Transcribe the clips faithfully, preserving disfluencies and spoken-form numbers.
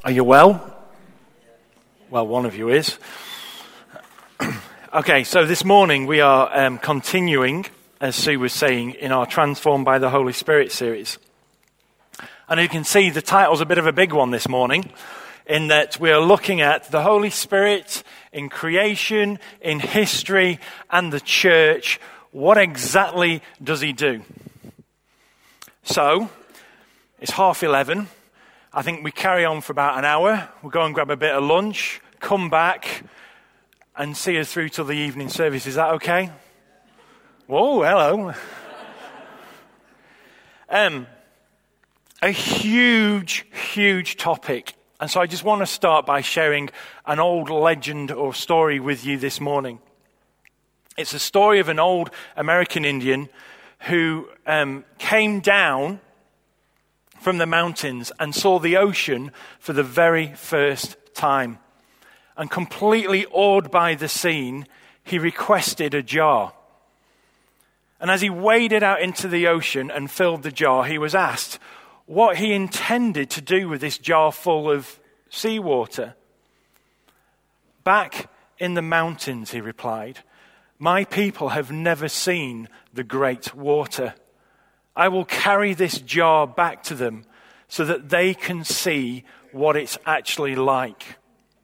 Are you well? Well, one of you is. Okay, so this morning we are um, continuing, as Sue was saying, in our Transformed by the Holy Spirit series. And you can see the title's a bit of a big one this morning, in that we are looking at the Holy Spirit in creation, in history, and the church. What exactly does he do? So, it's half eleven. I think we carry on for about an hour. We'll go and grab a bit of lunch, come back, and see us through till the evening service. Is that okay? Whoa, hello. um, a huge, huge topic. And so I just want to start by sharing an old legend or story with you this morning. It's a story of an old American Indian who um, came down from the mountains and saw the ocean for the very first time. And completely awed by the scene, he requested a jar. And as he waded out into the ocean and filled the jar, he was asked what he intended to do with this jar full of seawater. "Back in the mountains," he replied, "my people have never seen the great water. I will carry this jar back to them so that they can see what it's actually like."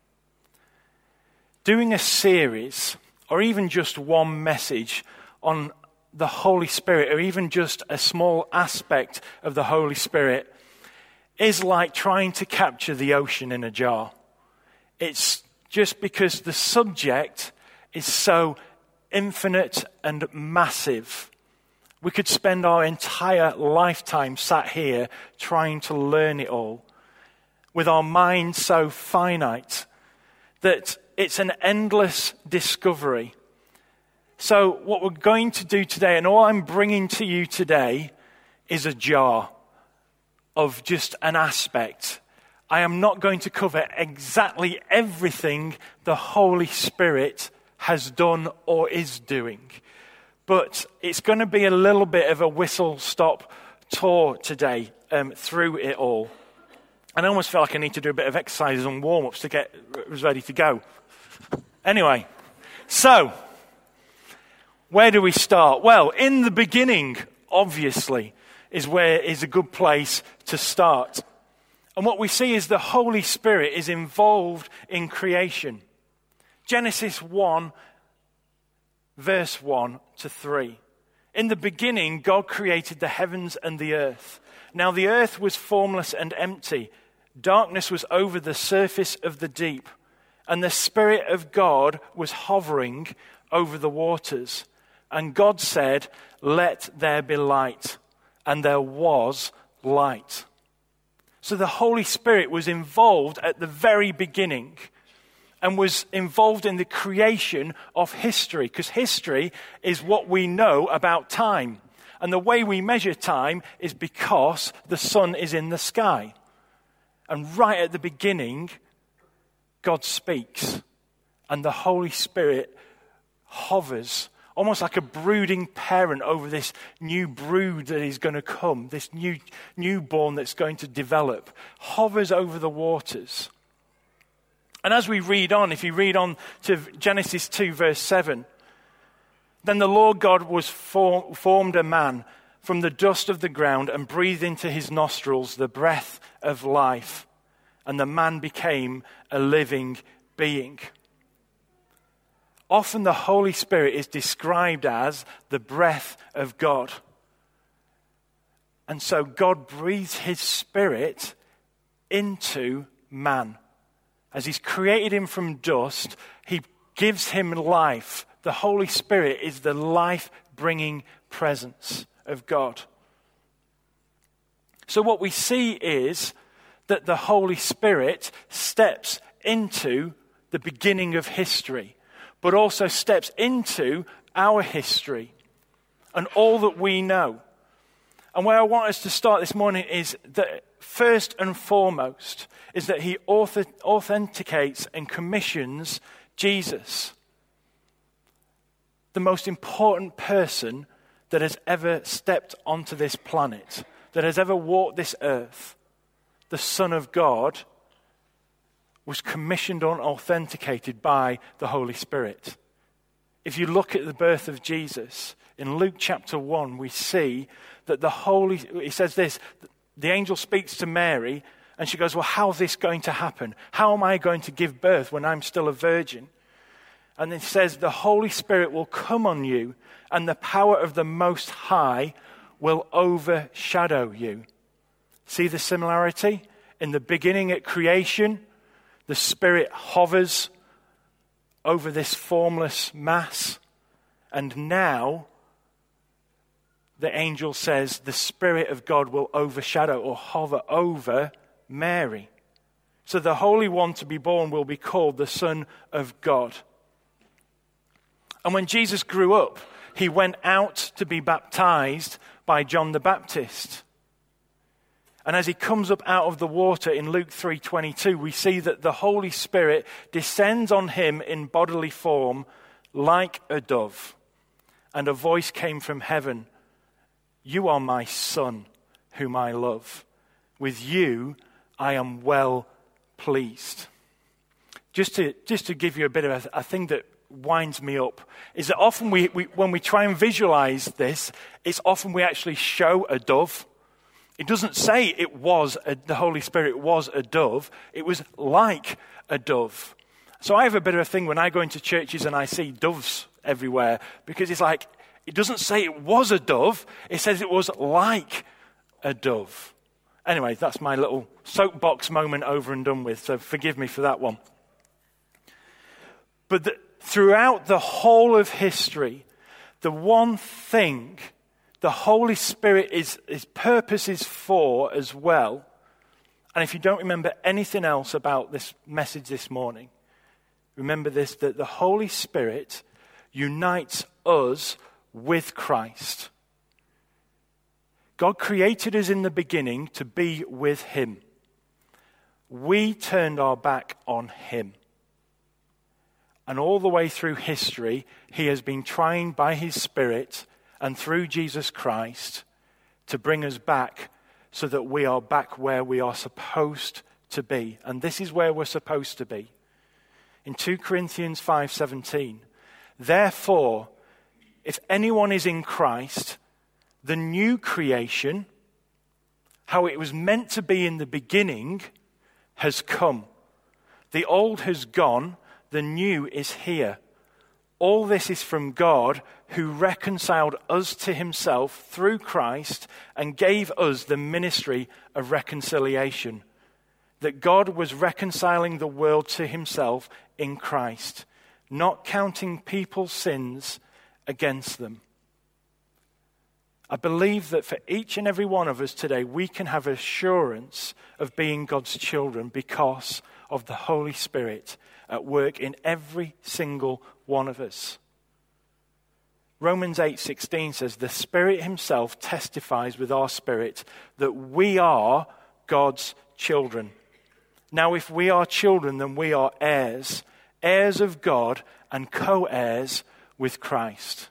Doing a series, or even just one message on the Holy Spirit, or even just a small aspect of the Holy Spirit, is like trying to capture the ocean in a jar. It's just because the subject is so infinite and massive. We could spend our entire lifetime sat here trying to learn it all, with our minds so finite that it's an endless discovery. So what we're going to do today, and all I'm bringing to you today, is a jar of just an aspect. I am not going to cover exactly everything the Holy Spirit has done or is doing. But it's going to be a little bit of a whistle-stop tour today um, through it all. And I almost feel like I need to do a bit of exercises and warm-ups to get ready to go. Anyway, so, where do we start? Well, in the beginning, obviously, is where is a good place to start. And what we see is the Holy Spirit is involved in creation. Genesis one, verse one to three. "In the beginning, God created the heavens and the earth. Now the earth was formless and empty. Darkness was over the surface of the deep, and the Spirit of God was hovering over the waters. And God said, 'Let there be light.' And there was light." So the Holy Spirit was involved at the very beginning and was involved in the creation of history, because history is what we know about time. And the way we measure time is because the sun is in the sky. And right at the beginning, God speaks, and the Holy Spirit hovers, almost like a brooding parent over this new brood that is going to come, this new newborn that's going to develop, hovers over the waters. And as we read on, if you read on to Genesis two, verse seven, "Then the Lord God was form, formed a man from the dust of the ground and breathed into his nostrils the breath of life, and the man became a living being." Often the Holy Spirit is described as the breath of God. And so God breathes his Spirit into man. As he's created him from dust, he gives him life. The Holy Spirit is the life-bringing presence of God. So what we see is that the Holy Spirit steps into the beginning of history, but also steps into our history and all that we know. And where I want us to start this morning is that first and foremost is that he author- authenticates and commissions Jesus, the most important person that has ever stepped onto this planet, that has ever walked this earth, the Son of God, was commissioned and authenticated by the Holy Spirit. If you look at the birth of Jesus, in Luke chapter one, we see that the Holy, he says this, the angel speaks to Mary, and she goes, well, how's this going to happen? How am I going to give birth when I'm still a virgin? And it says, the Holy Spirit will come on you, and the power of the Most High will overshadow you. See the similarity? In the beginning at creation, the Spirit hovers over this formless mass. And now, the angel says, the Spirit of God will overshadow or hover over Mary. So the Holy One to be born will be called the Son of God. And when Jesus grew up, he went out to be baptized by John the Baptist. And as he comes up out of the water in Luke three twenty-two, we see that the Holy Spirit descends on him in bodily form like a dove. And a voice came from heaven, "You are my Son, whom I love. With you I am well pleased." Just to, just to give you a bit of a, a thing that winds me up, is that often we, we when we try and visualize this, it's often we actually show a dove. It doesn't say it was a, the Holy Spirit was a dove. It was like a dove. So I have a bit of a thing when I go into churches and I see doves everywhere, because it's like, it doesn't say it was a dove. It says it was like a dove. Anyway, that's my little soapbox moment over and done with, so forgive me for that one. But the, throughout the whole of history, the one thing the Holy Spirit is, his purpose is for as well, and if you don't remember anything else about this message this morning, remember this, that the Holy Spirit unites us with Christ. God created us in the beginning to be with him. We turned our back on him. And all the way through history, he has been trying by his Spirit and through Jesus Christ to bring us back so that we are back where we are supposed to be. And this is where we're supposed to be. In two Corinthians five seventeen, therefore, if anyone is in Christ, the new creation, how it was meant to be in the beginning, has come. The old has gone, the new is here. All this is from God, who reconciled us to himself through Christ and gave us the ministry of reconciliation. That God was reconciling the world to himself in Christ, not counting people's sins against them. I believe that for each and every one of us today, we can have assurance of being God's children because of the Holy Spirit at work in every single one of us. Romans eight sixteen says, the Spirit himself testifies with our spirit that we are God's children. Now, if we are children, then we are heirs, heirs of God and co-heirs with Christ.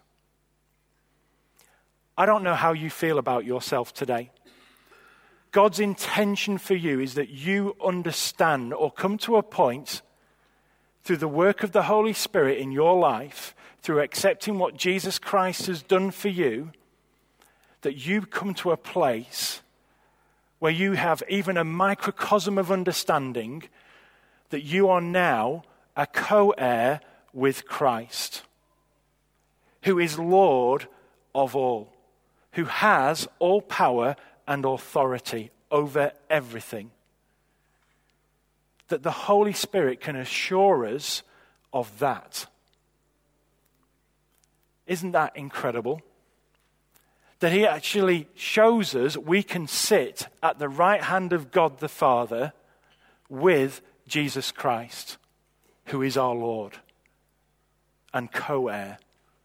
I don't know how you feel about yourself today. God's intention for you is that you understand or come to a point through the work of the Holy Spirit in your life, through accepting what Jesus Christ has done for you, that you come to a place where you have even a microcosm of understanding that you are now a co-heir with Christ, who is Lord of all, who has all power and authority over everything. That the Holy Spirit can assure us of that. Isn't that incredible? That he actually shows us we can sit at the right hand of God the Father with Jesus Christ, who is our Lord and co-heir.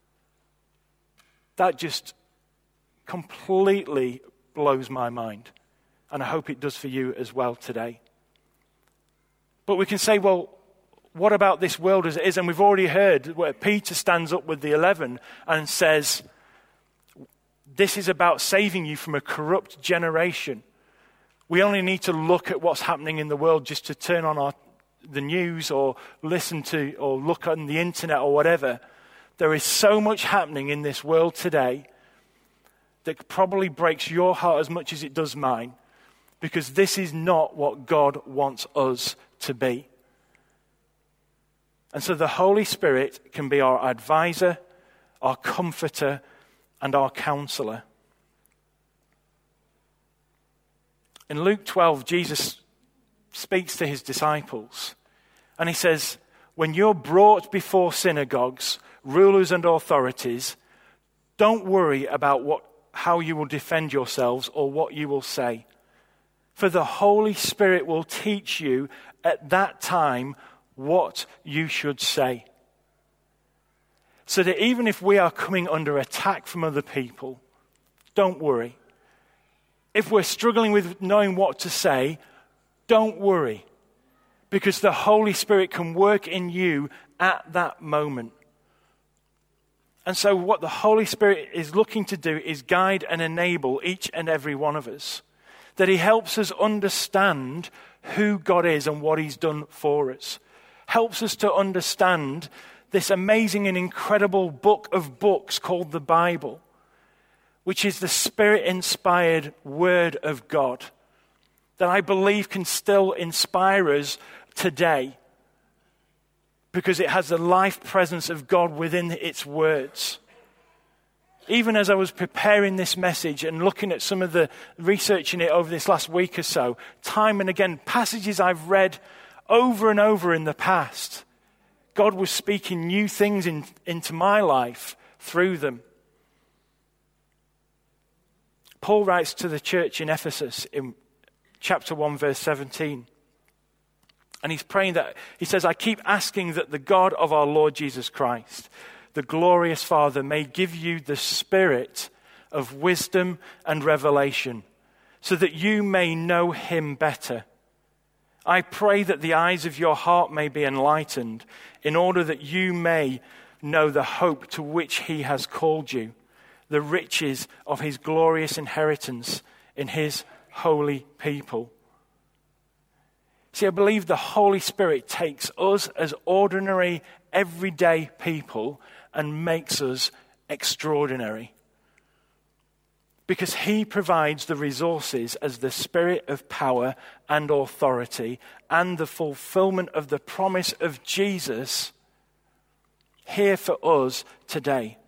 That just completely blows my mind. And I hope it does for you as well today. But we can say, well, what about this world as it is? And we've already heard where Peter stands up with the eleven and says, this is about saving you from a corrupt generation. We only need to look at what's happening in the world just to turn on our the news or listen to or look on the internet or whatever, there is so much happening in this world today that probably breaks your heart as much as it does mine, because this is not what God wants us to be. And so the Holy Spirit can be our advisor, our comforter, and our counselor. In Luke twelve, Jesus speaks to his disciples, and he says, when you're brought before synagogues, rulers and authorities, don't worry about what, how you will defend yourselves or what you will say. For the Holy Spirit will teach you at that time what you should say. So that even if we are coming under attack from other people, don't worry. If we're struggling with knowing what to say, don't worry. Because the Holy Spirit can work in you at that moment. And so what the Holy Spirit is looking to do is guide and enable each and every one of us. That he helps us understand who God is and what he's done for us. Helps us to understand this amazing and incredible book of books called the Bible, which is the Spirit-inspired Word of God, that I believe can still inspire us today, because it has the life presence of God within its words. Even as I was preparing this message and looking at some of the research in it over this last week or so, time and again, passages I've read over and over in the past, God was speaking new things in, into my life through them. Paul writes to the church in Ephesus in chapter one, verse seventeen. And he's praying that, he says, I keep asking that the God of our Lord Jesus Christ, the glorious Father, may give you the spirit of wisdom and revelation, so that you may know him better. I pray that the eyes of your heart may be enlightened, in order that you may know the hope to which he has called you, the riches of his glorious inheritance in his holy people. See, I believe the Holy Spirit takes us as ordinary, everyday people and makes us extraordinary. Because he provides the resources as the Spirit of power and authority and the fulfillment of the promise of Jesus here for us today.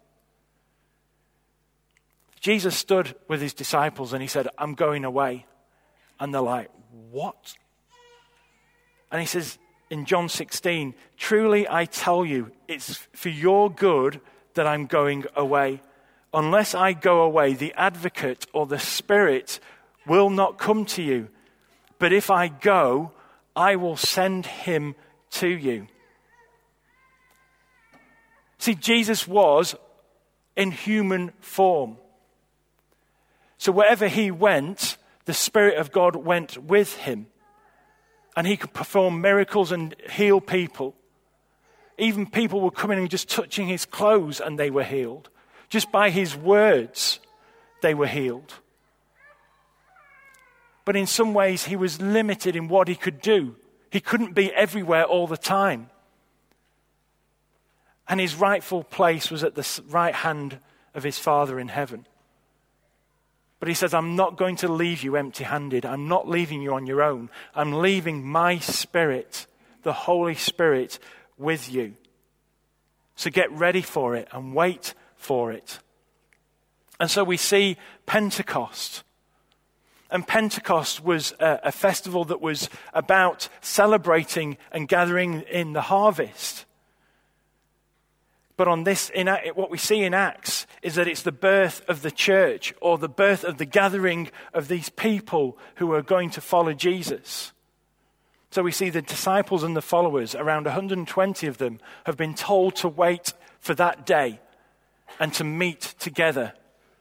Jesus stood with his disciples and he said, I'm going away. And they're like, what? And he says in John sixteen, truly I tell you, it's for your good that I'm going away. Unless I go away, the advocate or the Spirit will not come to you. But if I go, I will send him to you. See, Jesus was in human form. So wherever he went, the Spirit of God went with him. And he could perform miracles and heal people. Even people were coming and just touching his clothes and they were healed. Just by his words, they were healed. But in some ways, he was limited in what he could do. He couldn't be everywhere all the time. And his rightful place was at the right hand of his Father in heaven. But he says, I'm not going to leave you empty-handed. I'm not leaving you on your own. I'm leaving my Spirit, the Holy Spirit, with you. So get ready for it and wait for it. And so we see Pentecost. And Pentecost was a, a festival that was about celebrating and gathering in the harvest. But on this, in what we see in Acts is that it's the birth of the church, or the birth of the gathering of these people who are going to follow Jesus. So we see the disciples and the followers, around one hundred twenty of them, have been told to wait for that day and to meet together.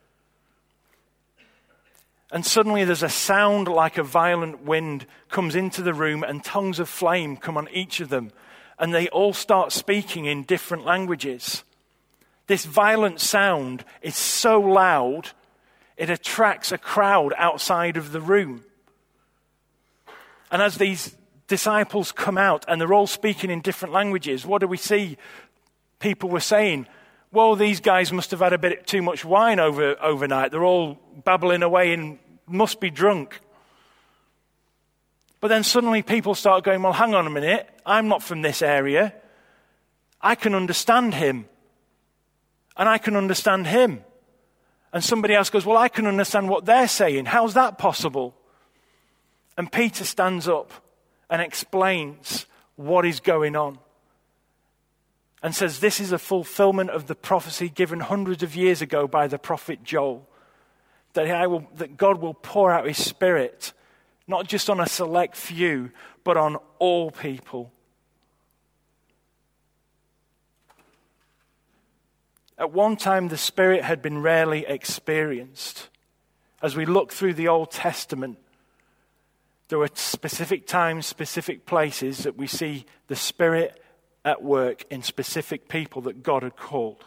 And suddenly there's a sound like a violent wind comes into the room, and tongues of flame come on each of them. And they all start speaking in different languages. This violent sound is so loud, it attracts a crowd outside of the room. And as these disciples come out and they're all speaking in different languages, what do we see? People were saying, well, these guys must have had a bit too much wine over overnight. They're all babbling away and must be drunk. But then suddenly people start going, well, hang on a minute. I'm not from this area. I can understand him. And I can understand him. And somebody else goes, well, I can understand what they're saying. How's that possible? And Peter stands up and explains what is going on. And says this is a fulfillment of the prophecy given hundreds of years ago by the prophet Joel. That, I will, that God will pour out his Spirit, not just on a select few, but on all people. At one time, the Spirit had been rarely experienced. As we look through the Old Testament, there were specific times, specific places that we see the Spirit at work in specific people that God had called.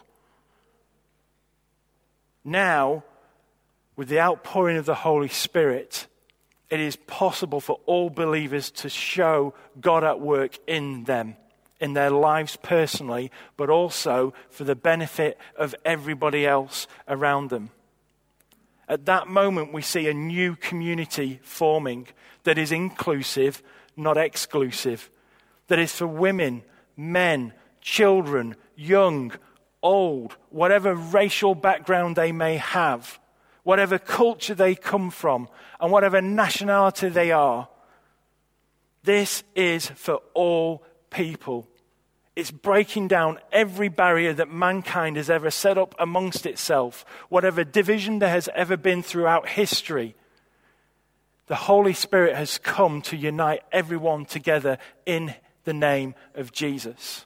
Now, with the outpouring of the Holy Spirit, it is possible for all believers to show God at work in them, in their lives personally, but also for the benefit of everybody else around them. At that moment, we see a new community forming that is inclusive, not exclusive, that is for women, men, children, young, old, whatever racial background they may have, whatever culture they come from, and whatever nationality they are. This is for all people. It's breaking down every barrier that mankind has ever set up amongst itself, whatever division there has ever been throughout history. The Holy Spirit has come to unite everyone together in the name of Jesus.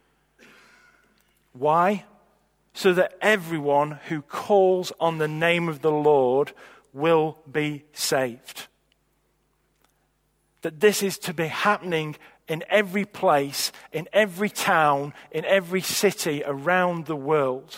Why? So that everyone who calls on the name of the Lord will be saved. That this is to be happening in every place, in every town, in every city around the world.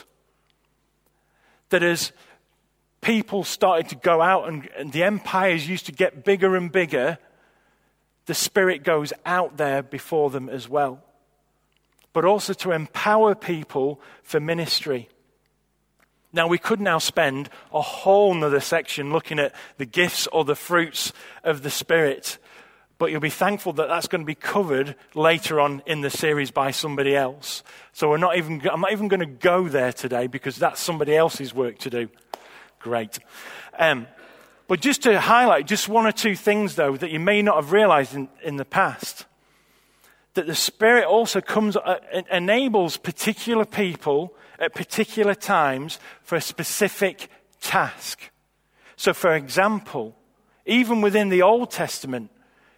That as people started to go out and, and the empires used to get bigger and bigger, the Spirit goes out there before them as well. But also to empower people for ministry. Now, we could now spend a whole nother section looking at the gifts or the fruits of the Spirit. But you'll be thankful that that's going to be covered later on in the series by somebody else. So we're not even, I'm not even going to go there today because that's somebody else's work to do. Great. Um, But just to highlight just one or two things, though, that you may not have realized in, in the past, that the Spirit also comes, uh, enables particular people at particular times for a specific task. So, for example, even within the Old Testament,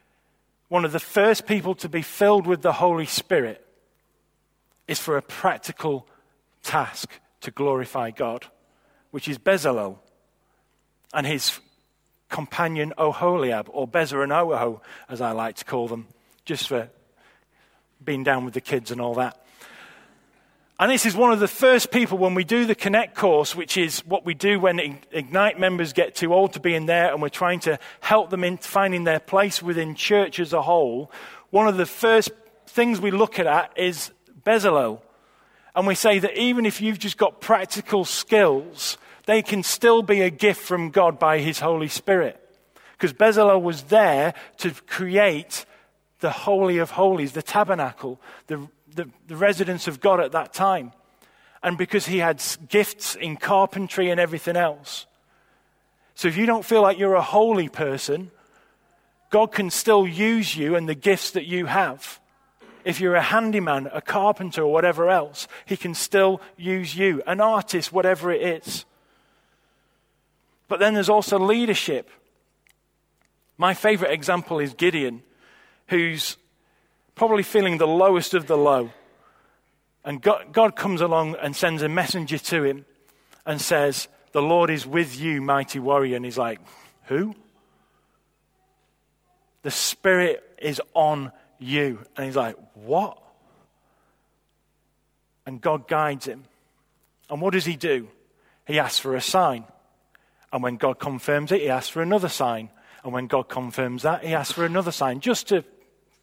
one of the first people to be filled with the Holy Spirit is for a practical task to glorify God, which is Bezalel and his companion Oholiab, or Bezer and Oho, as I like to call them, just for being down with the kids and all that. And this is one of the first people when we do the Connect course, which is what we do when Ignite members get too old to be in there and we're trying to help them in finding their place within church as a whole. One of the first things we look at is Bezalel. And we say that even if you've just got practical skills, they can still be a gift from God by his Holy Spirit. Because Bezalel was there to create the Holy of Holies, the tabernacle, the, the, the residence of God at that time. And because he had gifts in carpentry and everything else. So if you don't feel like you're a holy person, God can still use you and the gifts that you have. If you're a handyman, a carpenter, or whatever else, he can still use you, an artist, whatever it is. But then there's also leadership. My favorite example is Gideon, who's probably feeling the lowest of the low. And God, God comes along and sends a messenger to him and says, "The Lord is with you, mighty warrior." And he's like, "Who?" "The Spirit is on you." And he's like, "What?" And God guides him. And what does he do? He asks for a sign. And when God confirms it, he asks for another sign. And when God confirms that, he asks for another sign, just to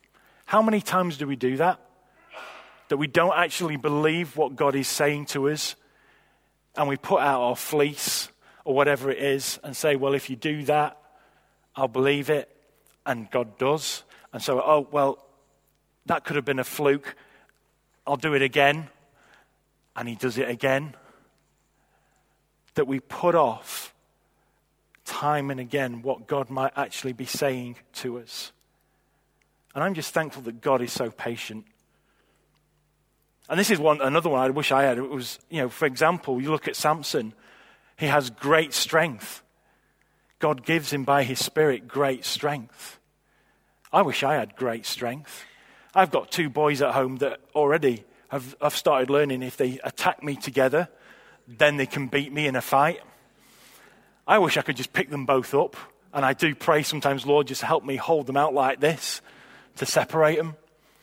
How many times do we do that? That we don't actually believe what God is saying to us, and we put out our fleece or whatever it is and say, well, if you do that, I'll believe it. And God does. And so, oh, well, that could have been a fluke. I'll do it again. And he does it again. That we put off time and again what God might actually be saying to us. And I'm just thankful that God is so patient. And this is one another one I wish I had. It was, you know, for example, you look at Samson. He has great strength. God gives him by his Spirit great strength. I wish I had great strength. I've got two boys at home that already have, have started learning if they attack me together, then they can beat me in a fight. I wish I could just pick them both up. And I do pray sometimes, Lord, just help me hold them out like this to separate them.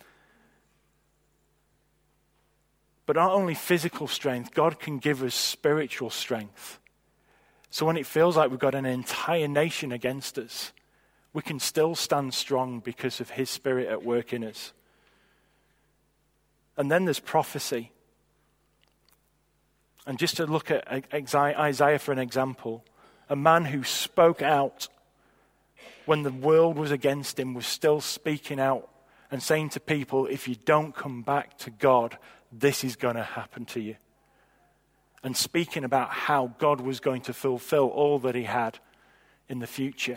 But not only physical strength, God can give us spiritual strength. So when it feels like we've got an entire nation against us, we can still stand strong because of his Spirit at work in us. And then there's prophecy. And just to look at Isaiah for an example, a man who spoke out when the world was against him was still speaking out and saying to people, if you don't come back to God, this is going to happen to you. And speaking about how God was going to fulfill all that he had in the future.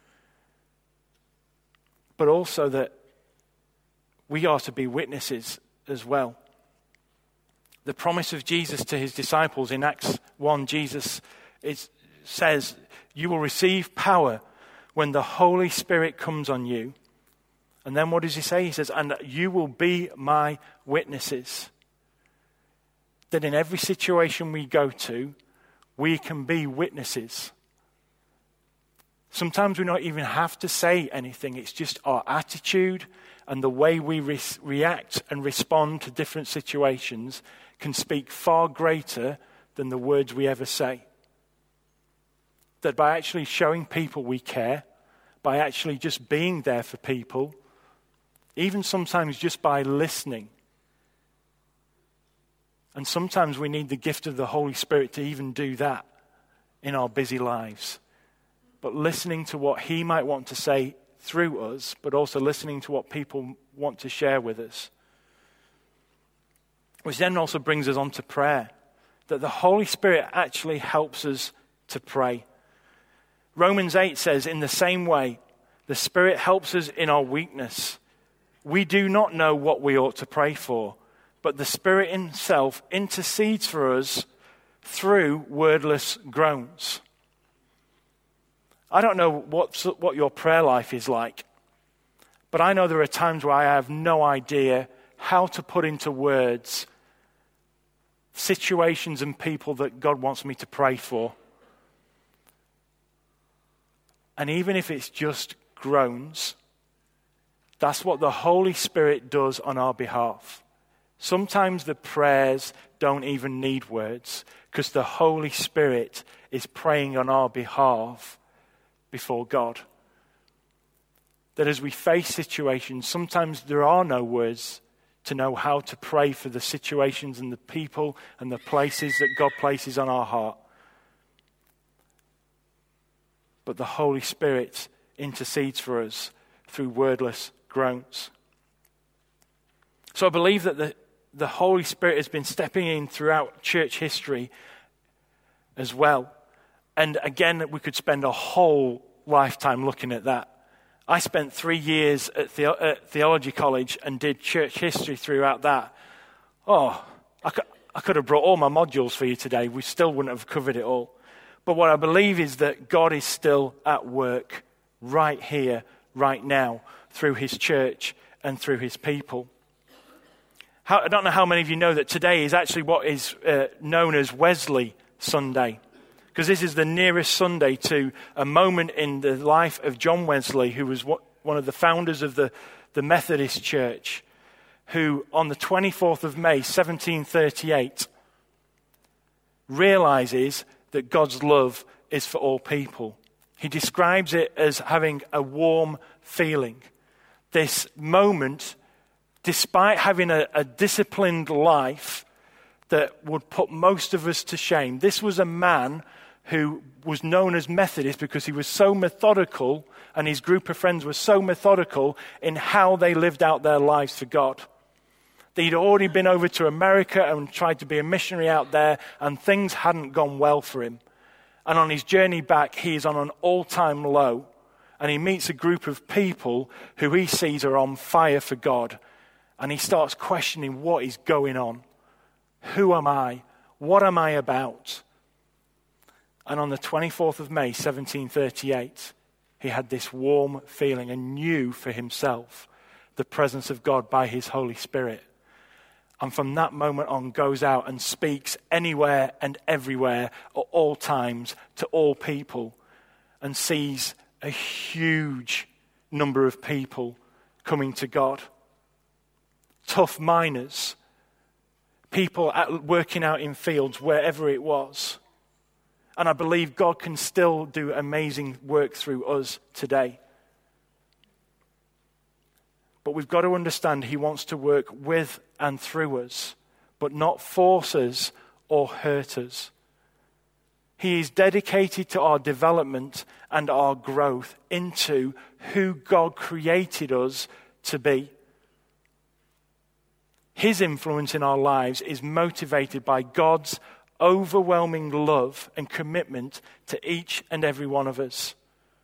But also that we are to be witnesses as well. The promise of Jesus to his disciples in Acts one, Jesus is, says, you will receive power when the Holy Spirit comes on you. And then what does he say? He says, and you will be my witnesses. That in every situation we go to, we can be witnesses. Sometimes we don't even have to say anything. It's just our attitude and the way we re- react and respond to different situations can speak far greater than the words we ever say. That by actually showing people we care, by actually just being there for people, even sometimes just by listening. And sometimes we need the gift of the Holy Spirit to even do that in our busy lives. But listening to what he might want to say through us, but also listening to what people want to share with us. Which then also brings us on to prayer. That the Holy Spirit actually helps us to pray. Romans eight says, in the same way, the Spirit helps us in our weakness. We do not know what we ought to pray for, but the Spirit himself intercedes for us through wordless groans. I don't know what, what your prayer life is like, but I know there are times where I have no idea how to put into words situations and people that God wants me to pray for. And even if it's just groans, that's what the Holy Spirit does on our behalf. Sometimes the prayers don't even need words because the Holy Spirit is praying on our behalf before God. That as we face situations, sometimes there are no words to know how to pray for the situations and the people and the places that God places on our heart. But the Holy Spirit intercedes for us through wordless groans. So I believe that the, the Holy Spirit has been stepping in throughout church history as well. And again, we could spend a whole lifetime looking at that. I spent three years at, the, at theology college and did church history throughout that. Oh, I could, I could have brought all my modules for you today. We still wouldn't have covered it all. But what I believe is that God is still at work right here, right now, through his church and through his people. How, I don't know how many of you know that today is actually what is uh, known as Wesley Sunday. Because this is the nearest Sunday to a moment in the life of John Wesley, who was one of the founders of the, the Methodist Church, who on the twenty-fourth of May, seventeen thirty-eight, realizes that God's love is for all people. He describes it as having a warm feeling, this moment, despite having a, a disciplined life that would put most of us to shame. This was a man who was known as Methodist because he was so methodical, and his group of friends were so methodical in how they lived out their lives for God. He'd already been over to America and tried to be a missionary out there, and things hadn't gone well for him. And on his journey back, he is on an all-time low, and he meets a group of people who he sees are on fire for God. And he starts questioning what is going on. Who am I? What am I about? And on the twenty-fourth of May, seventeen thirty-eight, he had this warm feeling and knew for himself the presence of God by his Holy Spirit. And from that moment on goes out and speaks anywhere and everywhere at all times to all people, and sees a huge number of people coming to God. Tough miners, people at, working out in fields, wherever it was. And I believe God can still do amazing work through us today. But we've got to understand he wants to work with and through us, but not force us or hurt us. He is dedicated to our development and our growth into who God created us to be. His influence in our lives is motivated by God's overwhelming love and commitment to each and every one of us.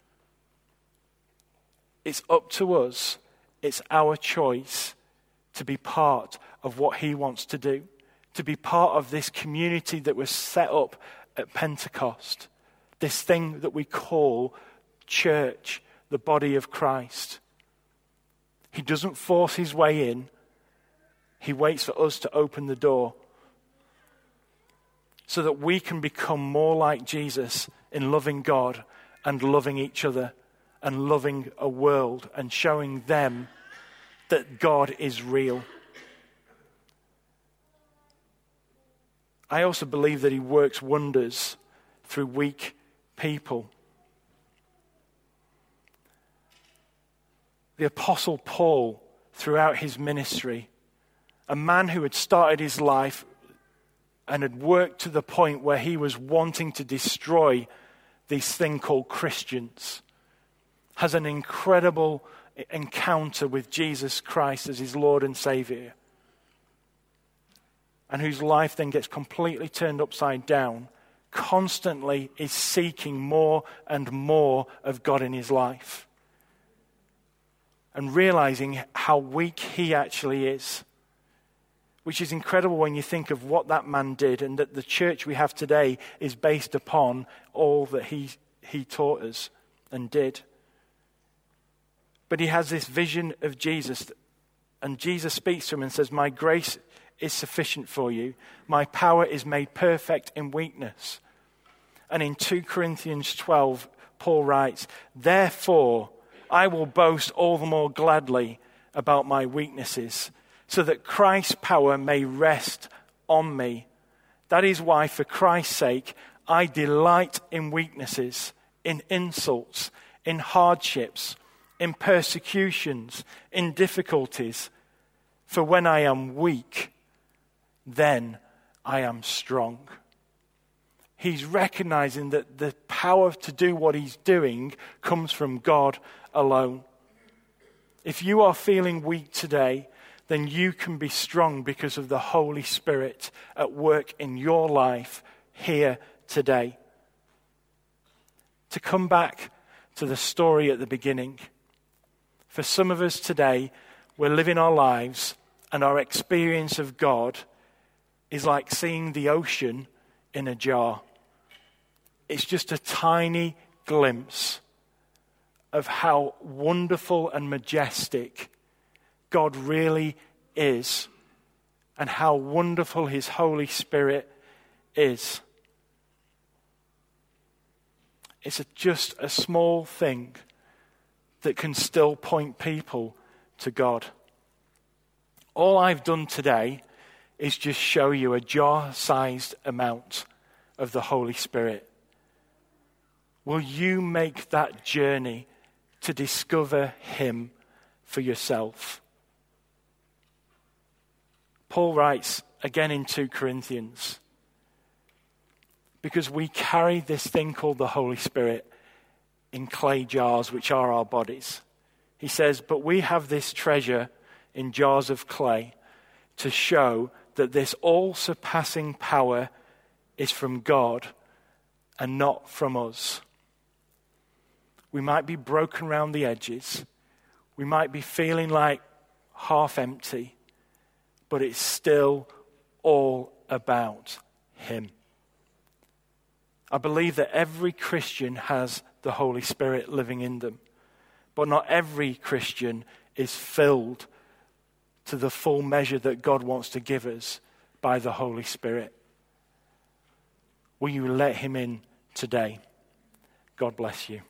It's up to us. It's our choice to be part of what he wants to do, to be part of this community that was set up at Pentecost, this thing that we call church, the body of Christ. He doesn't force his way in. He waits for us to open the door so that we can become more like Jesus in loving God and loving each other and loving a world and showing them that God is real. I also believe that he works wonders through weak people. The Apostle Paul, throughout his ministry, a man who had started his life and had worked to the point where he was wanting to destroy this thing called Christians, has an incredible encounter with Jesus Christ as his Lord and Savior, and whose life then gets completely turned upside down, constantly is seeking more and more of God in his life, and realizing how weak he actually is. Which is incredible when you think of what that man did, and that the church we have today is based upon all that he he taught us and did. But he has this vision of Jesus, and Jesus speaks to him and says, "My grace is sufficient for you. My power is made perfect in weakness." And in Second Corinthians twelve, Paul writes, "Therefore, I will boast all the more gladly about my weaknesses, so that Christ's power may rest on me. That is why, for Christ's sake, I delight in weaknesses, in insults, in hardships, in persecutions, in difficulties. For when I am weak, then I am strong." He's recognizing that the power to do what he's doing comes from God alone. If you are feeling weak today, then you can be strong because of the Holy Spirit at work in your life here today. To come back to the story at the beginning, for some of us today, we're living our lives and our experience of God is like seeing the ocean in a jar. It's just a tiny glimpse of how wonderful and majestic God really is, and how wonderful his Holy Spirit is. It's a, just a small thing that can still point people to God. All I've done today is just show you a jar-sized amount of the Holy Spirit. Will you make that journey to discover him for yourself. Paul writes again in Second Corinthians, because we carry this thing called the Holy Spirit in clay jars, which are our bodies. He says, but we have this treasure in jars of clay to show that this all-surpassing power is from God and not from us. We might be broken around the edges. We might be feeling like half empty, but it's still all about him. I believe that every Christian has the Holy Spirit living in them, but not every Christian is filled to the full measure that God wants to give us by the Holy Spirit. Will you let him in today? God bless you.